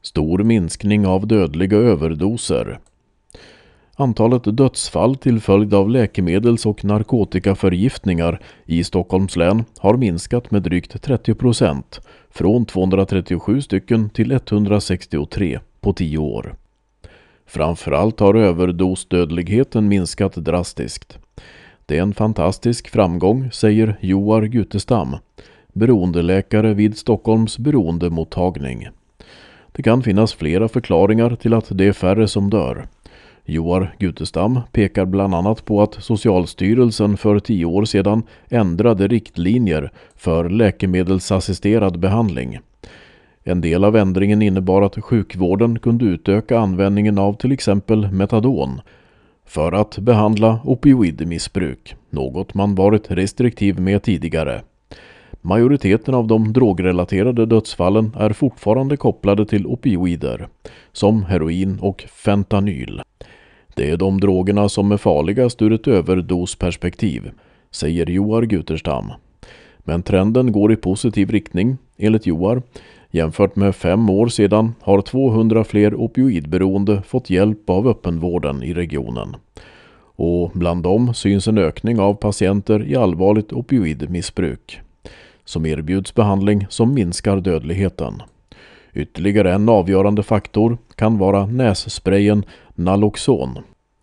Stor minskning av dödliga överdoser. Antalet dödsfall till följd av läkemedels- och narkotikaförgiftningar i Stockholms län har minskat med drygt 30%, från 237 stycken till 163 på 10 år. Framförallt har överdosdödligheten minskat drastiskt. Det är en fantastisk framgång, säger Joar Gutestam, beroendeläkare vid Stockholms beroendemottagning. Det kan finnas flera förklaringar till att det är färre som dör. Joar Gutestam pekar bland annat på att Socialstyrelsen för 10 år sedan ändrade riktlinjer för läkemedelsassisterad behandling. En del av ändringen innebar att sjukvården kunde utöka användningen av till exempel metadon för att behandla opioidmissbruk, något man varit restriktiv med tidigare. Majoriteten av de drogrelaterade dödsfallen är fortfarande kopplade till opioider, som heroin och fentanyl. Det är de drogerna som är farligast ur ett överdosperspektiv, säger Joar Gutestam. Men trenden går i positiv riktning, enligt Joar. Jämfört med 5 år sedan har 200 fler opioidberoende fått hjälp av öppenvården i regionen. Och bland dem syns en ökning av patienter i allvarligt opioidmissbruk, som erbjuds behandling som minskar dödligheten. Ytterligare en avgörande faktor kan vara nässprayen Naloxon,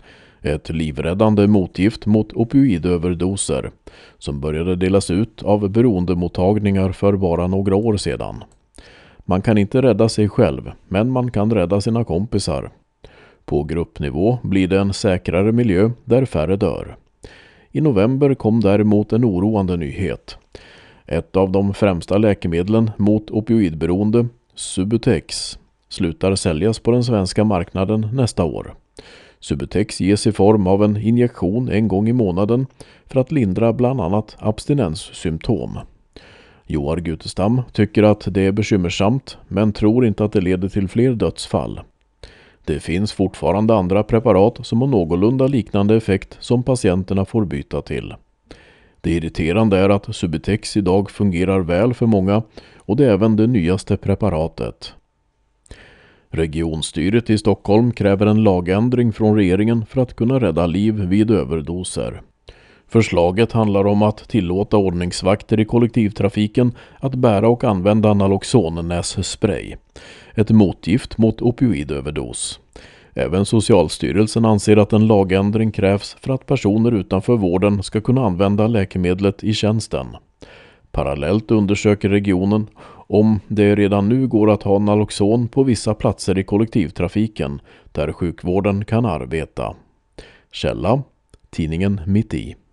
ett livräddande motgift mot opioidöverdoser som började delas ut av beroendemottagningar för bara några år sedan. Man kan inte rädda sig själv, men man kan rädda sina kompisar. På gruppnivå blir det en säkrare miljö där färre dör. I november kom däremot en oroande nyhet. Ett av de främsta läkemedlen mot opioidberoende, Subutex, slutar säljas på den svenska marknaden nästa år. Subutex ges i form av en injektion en gång i månaden för att lindra bland annat abstinenssymptom. Joar Gutestam tycker att det är bekymmersamt, men tror inte att det leder till fler dödsfall. Det finns fortfarande andra preparat som har någorlunda liknande effekt som patienterna får byta till. Det irriterande är att Subutex idag fungerar väl för många, och det är även det nyaste preparatet. Regionstyret i Stockholm kräver en lagändring från regeringen för att kunna rädda liv vid överdoser. Förslaget handlar om att tillåta ordningsvakter i kollektivtrafiken att bära och använda Naloxon-nässpray, ett motgift mot opioidöverdos. Även Socialstyrelsen anser att en lagändring krävs för att personer utanför vården ska kunna använda läkemedlet i tjänsten. Parallellt undersöker regionen om det redan nu går att ha Naloxon på vissa platser i kollektivtrafiken där sjukvården kan arbeta. Källa: tidningen Mitt i.